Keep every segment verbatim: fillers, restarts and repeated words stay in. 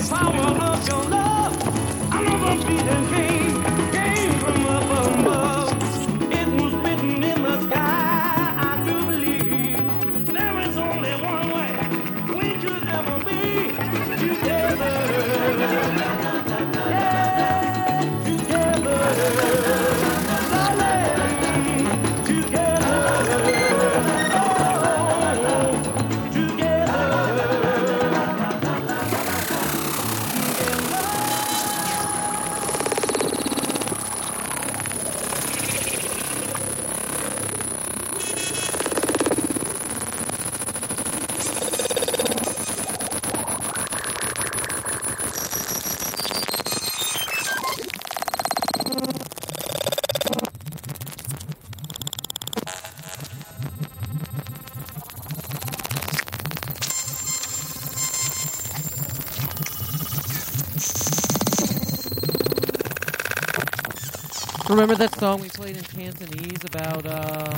Remember that song we played in Cantonese about uh,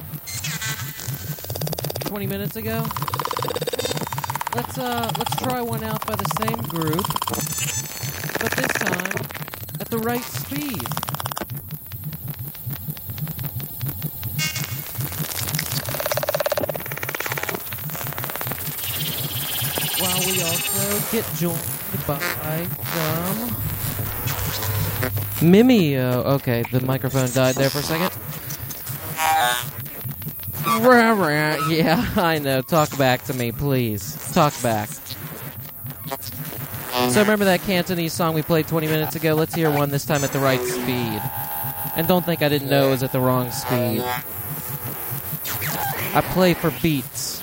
twenty minutes ago? Let's uh, let's try one out by the same group, but this time at the right speed. While we also get joined by some Mimi. Uh, okay, the microphone died there for a second. Yeah, I know. Talk back to me, please. Talk back. So remember that Cantonese song we played twenty minutes ago? Let's hear one this time at the right speed. And don't think I didn't know it was at the wrong speed. I play for beats.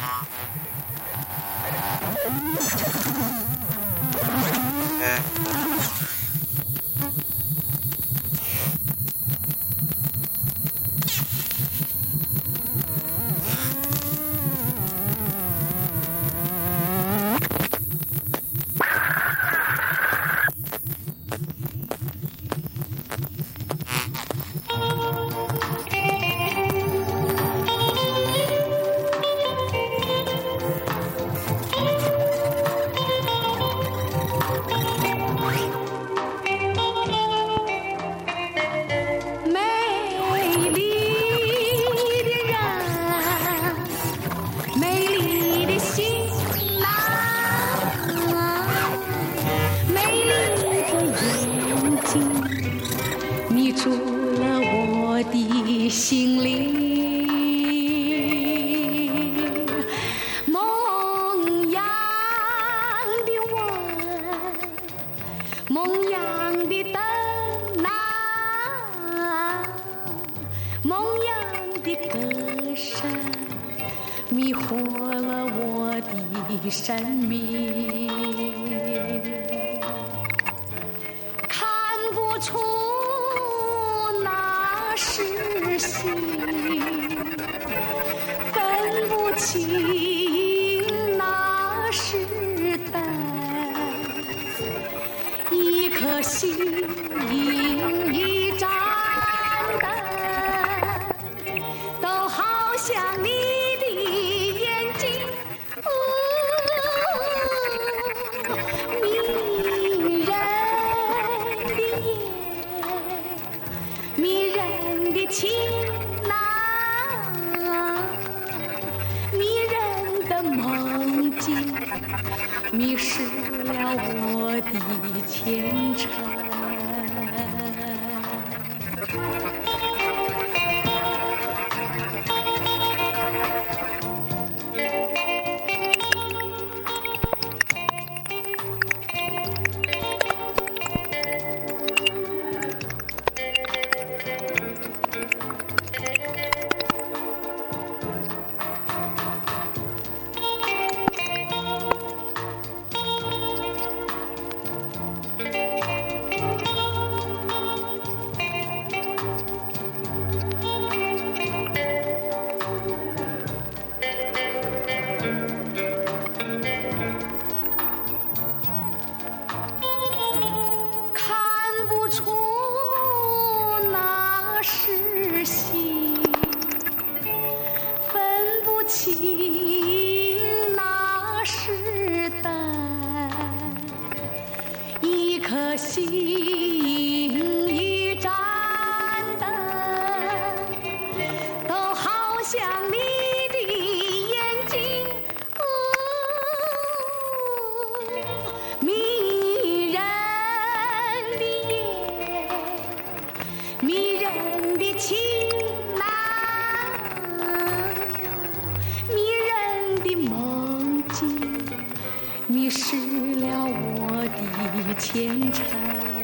是了我的前程，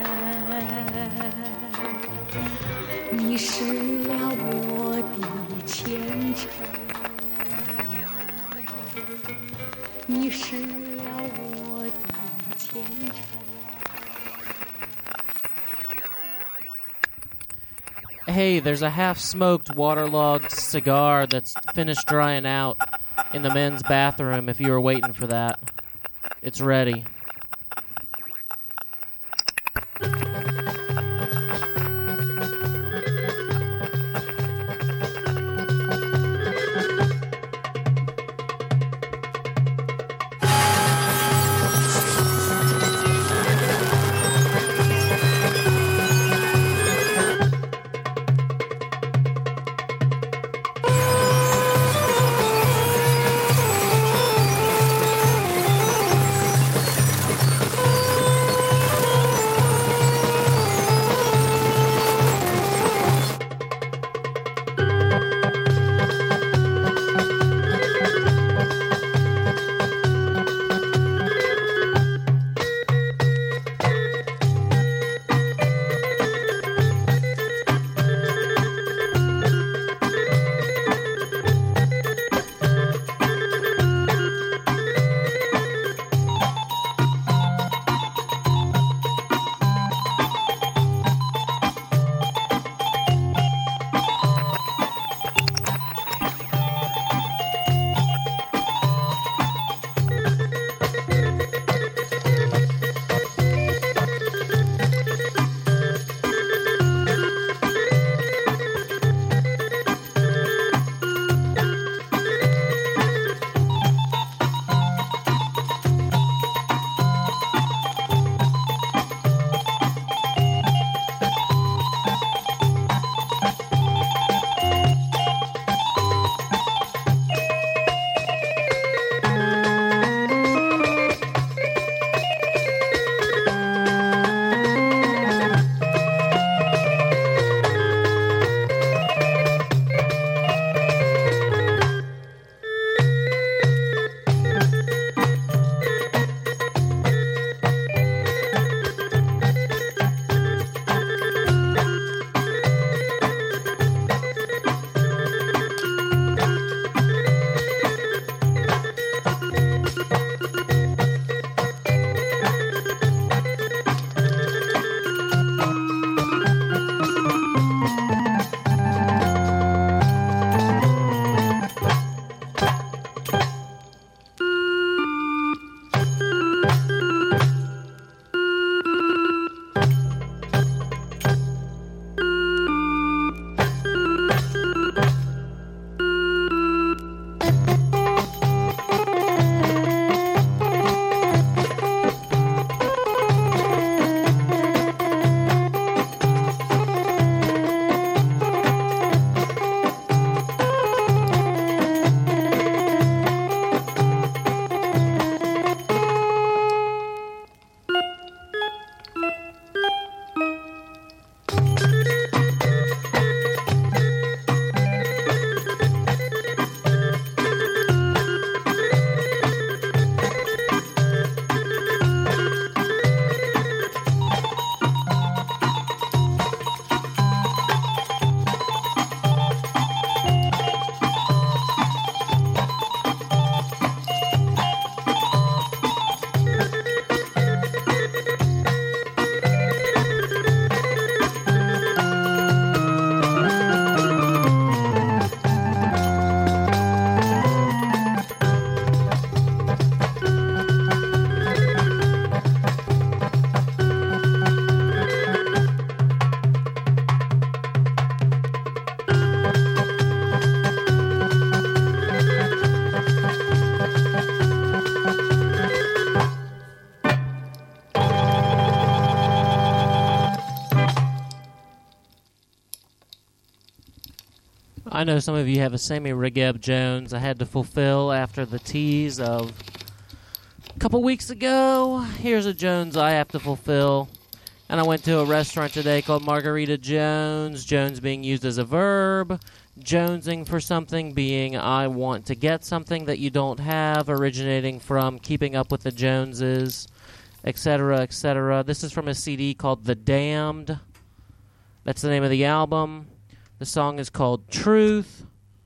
迷失了我的前程，迷失了我的前程。 Hey, there's a half-smoked, waterlogged cigar that's finished drying out in the men's bathroom if you were waiting for that. It's ready. I know some of you have a Sammy Regeb Jones I had to fulfill after the tease of a couple weeks ago. Here's a Jones I have to fulfill. And I went to a restaurant today called Margarita Jones, Jones being used as a verb, jonesing for something being I want to get something that you don't have, originating from Keeping Up with the Joneses, et cetera, et cetera. This is from a C D called The Damned. That's the name of the album. The song is called Truth.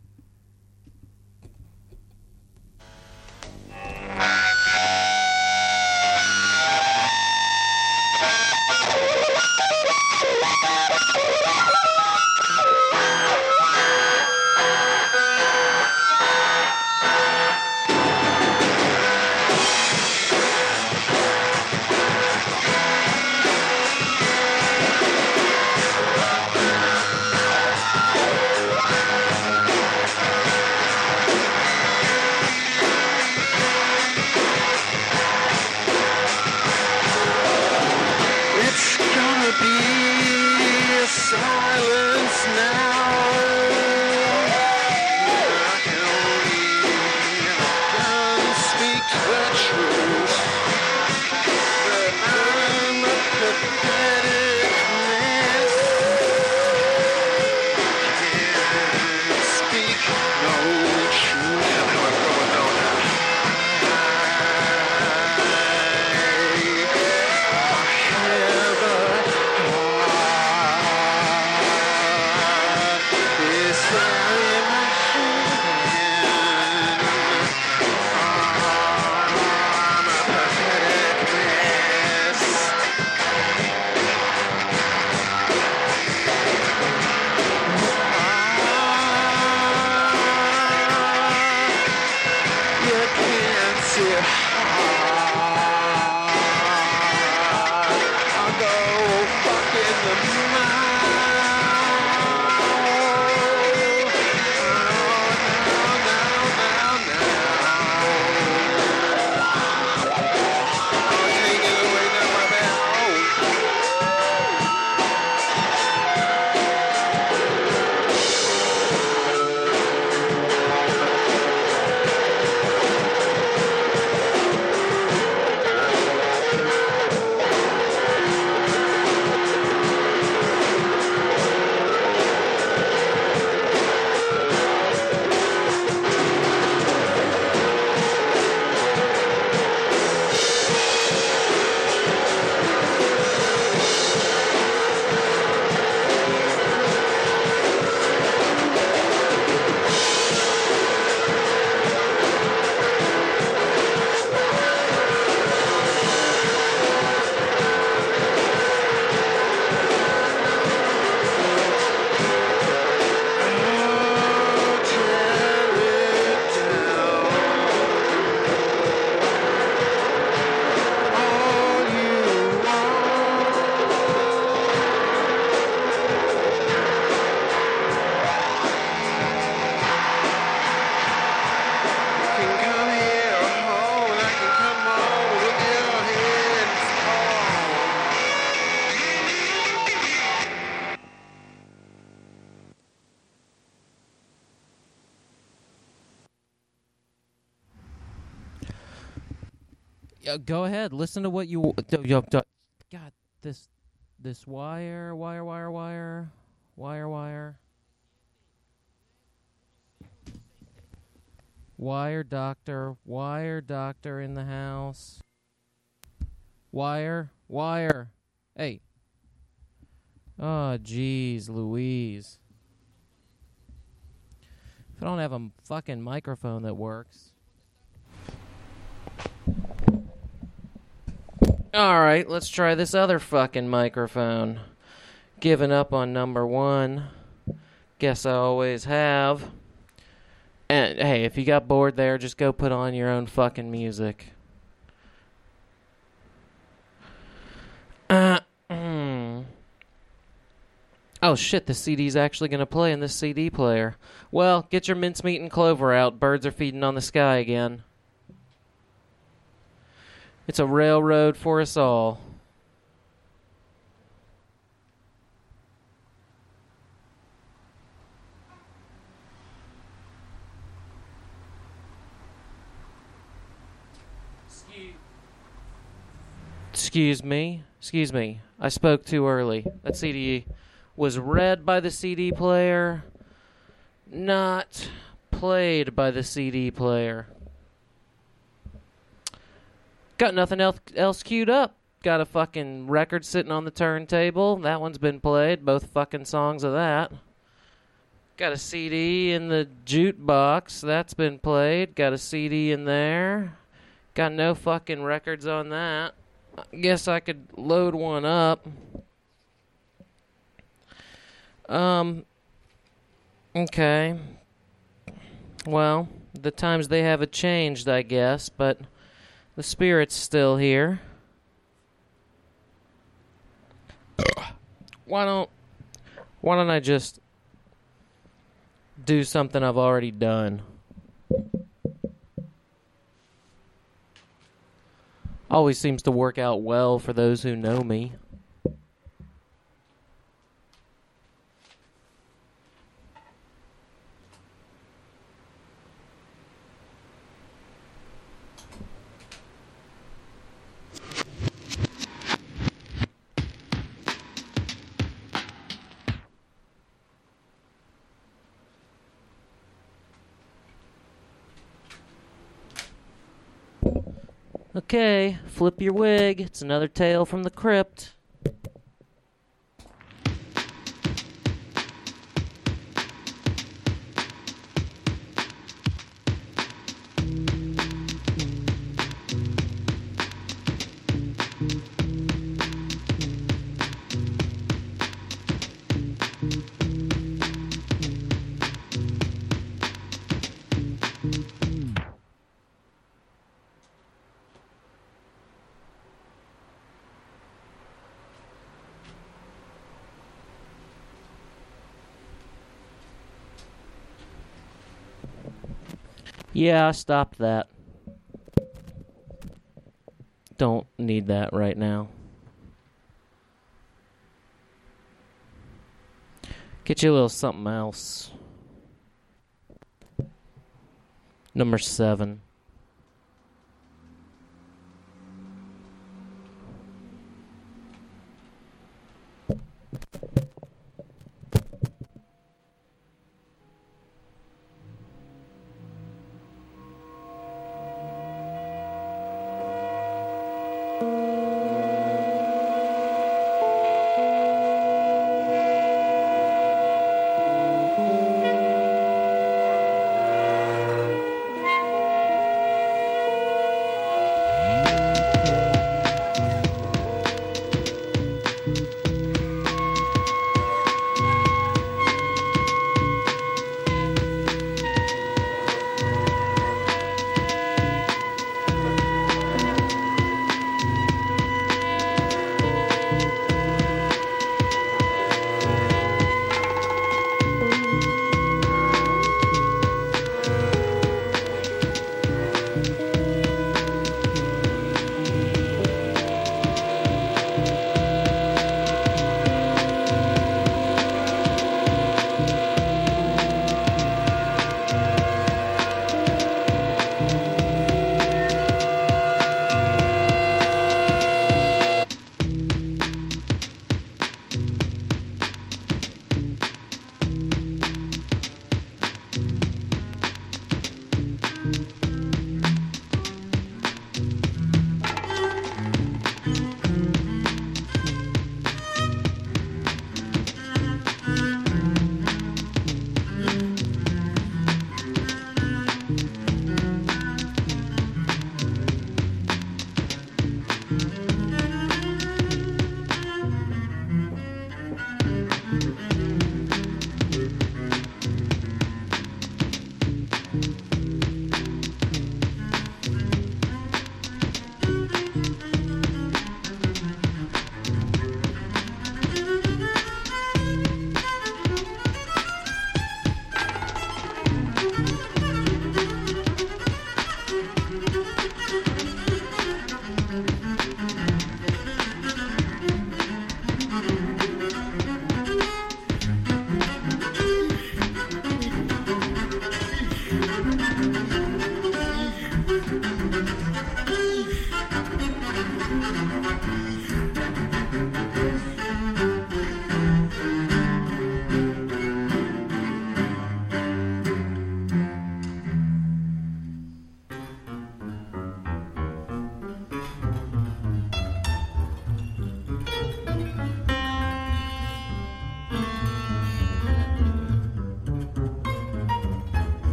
Uh, go ahead. Listen to what you. God, this, this wire, wire, wire, wire, wire, wire, wire doctor, wire doctor in the house. Wire, wire. Hey. Oh, jeez, Louise. If I don't have a fucking microphone that works. Alright, let's try this other fucking microphone. Giving up on number one. Guess I always have. And, hey, if you got bored there, just go put on your own fucking music. Uh, mm. Oh, shit, the C D's actually going to play in this C D player. Well, get your mincemeat and clover out. Birds are feeding on the sky again. It's a railroad for us all. Excuse, Excuse me. Excuse me. I spoke too early. That C D was read by the C D player. not played by the C D player. Got nothing else else queued up. Got a fucking record sitting on the turntable. That one's been played. Both fucking songs of that. Got a C D in the jukebox. That's been played. Got a C D in there. Got no fucking records on that. I guess I could load one up. Um. Okay. Well, the times they have it changed, I guess, but the spirit's still here. Why don't why don't I just do something I've already done? Always seems to work out well for those who know me. Okay, flip your wig. It's another tale from the crypt. Yeah, I stopped that. Don't need that right now. Get you a little something else. Number seven.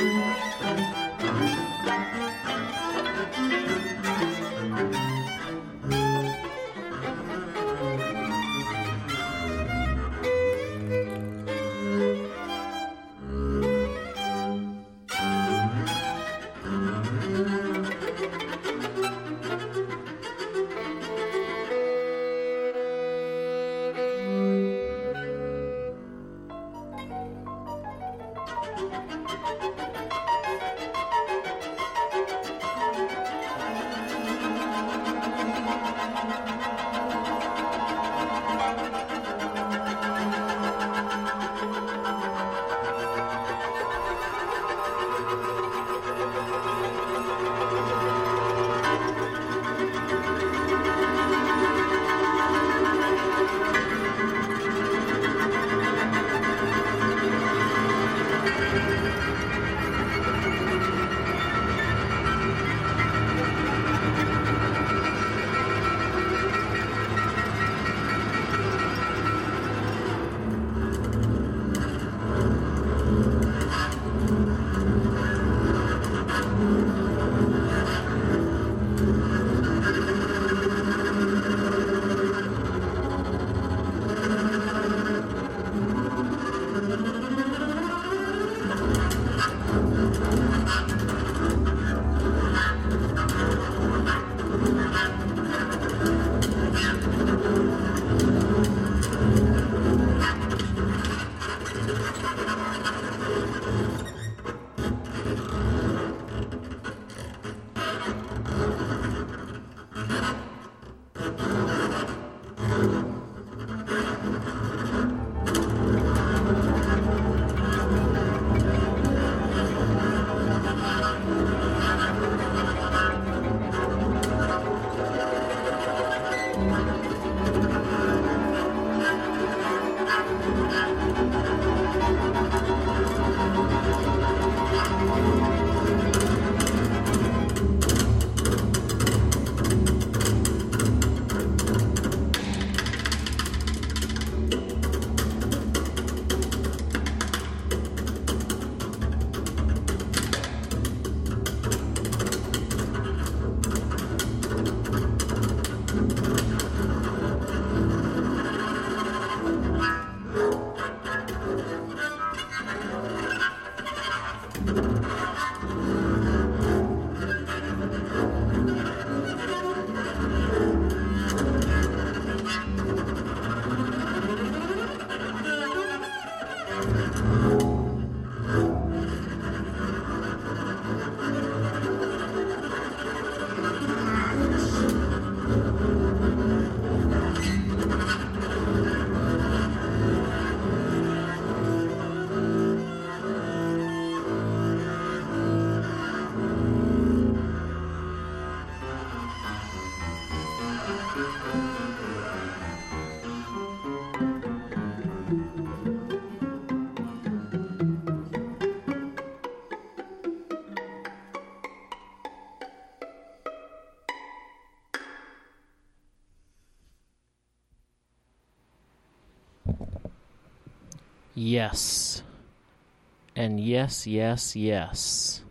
Yes. And yes, yes, yes.